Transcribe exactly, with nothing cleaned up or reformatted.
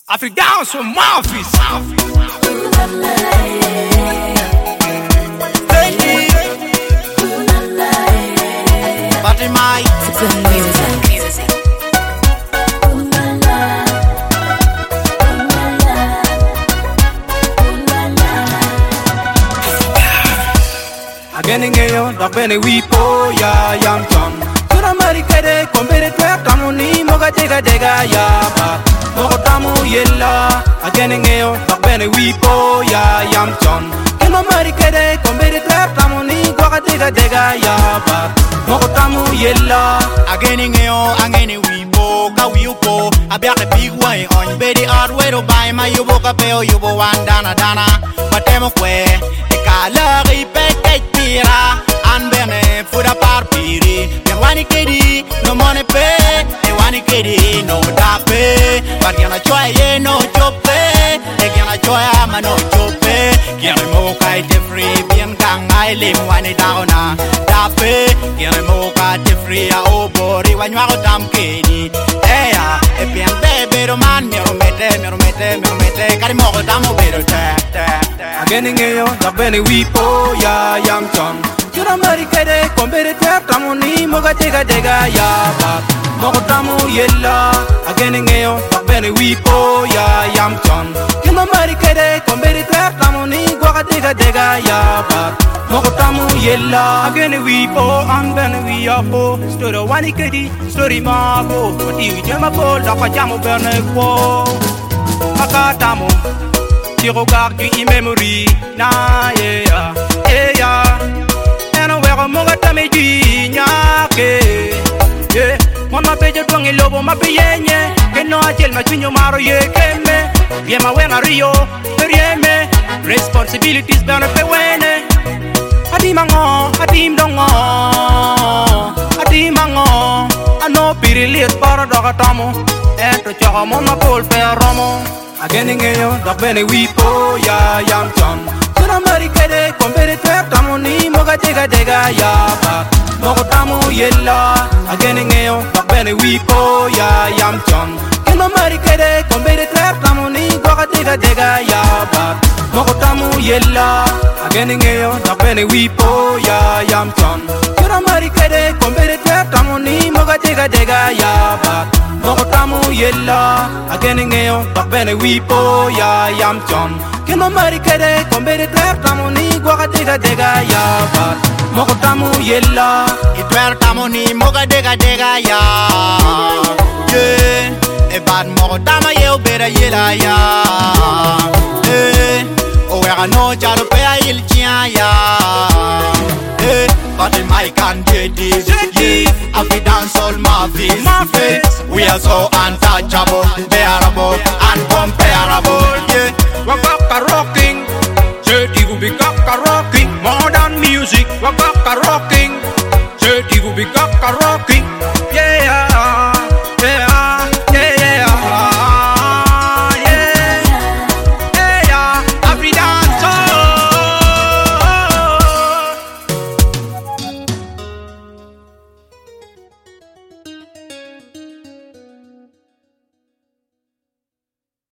African so Memphis. Party my music. Again ngayon, dakbene wipo ya yam ton. Sura marikede kombere twa tamuni moga dega dega ya ba. Moga tamu yella. Again ngayon, dakbene wipo ya yam ton. Kino marikede kombere twa tamuni moga dega dega ya ba. Moga tamu yella. Again ngayon, angene wipo ka wipo. Abiake big way on bedi hardware to buy my yubo ka peo yubo wan dana dana. Patemo kwe ekala ripete pira an bene fuda par piri. Te wani kedi no money pay. Te wani kedi no da pay. But gonna try ye no chope. Te gonna try ama no chope. Gonna mo kai te free bien gang I lim wani dauna da pay. Gonna mo kai te free a obori wanwa ko tam kedi. Eh ya e bien bebe ro man mi ro mete mi ro mete mi ro mete kari mo ko tamo bero te te te. Again ngayon, dakbene wipo ya yam ton. Sura marikede kombere twa tamuni moga dega dega ya ba. Moga tamu yella. Again ngayon, dakbene wipo ya yam ton. Kino marikede kombere twa tamuni moga dega dega ya ba. Moga tamu yella. Again wipo an bene wiapo. Story wani kedi, story mabo. Mati jema po la pa jamu bene wo. Akatamu. Tu regardes du memory, na yeah, yeah. And I wear a mogata me nyake, yeah. Mama peje tuangi lobo mapiyenye, que no achel machinyo maro ye keme. Bien ma wenga rio, perieme. Responsibilities bana pe wene. Adi mango, adi mdongo, adi mango. Ano pirilit para dogatamo, ento chaka mama pol pe romo. Again ngayon, dakbene wipo ya yam ton. Sura marikede kombere twa tamuni moga dega dega ya ba. Moga tamu yella. Again ngayon, dakbene wipo ya yam ton. Kino marikede kombere twa tamuni moga dega dega ya ba. Moga tamu yella. Again ngayon, dakbene wipo ya yam ton. Sura marikede kombere twa tamuni moga dega dega ya ba. Moga tamu yella. Again ngayon, dakbene wipo ya yam ton. Kino marikede kombere twa tamuni moga dega dega ya ba. Moga tamu yella. Itwer tamoni moga dega dega ya. Yeah, e bad moga tama ye obera yela ya. Eh, o wera no charo pe a il chia ya. Eh, but in my country this yeah, I fi dance all my face. We are so untouchable, bearable and